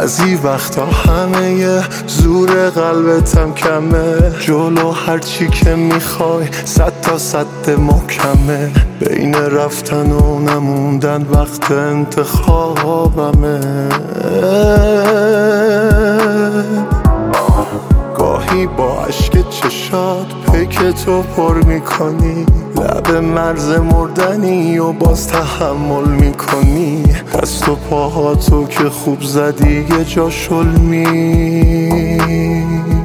بعضی وقتا همه زور قلبتم کمه، جلو هرچی که میخوای 100 تا 100 محکمه، بین رفتن و نموندن وقت انتخابمه. گاهی با عشق چشات پیک تو پر میکنی، لب مرز مردنی و باز تحمل میکنی، دست و پاهاتو که خوب زدی یه جا شلمی.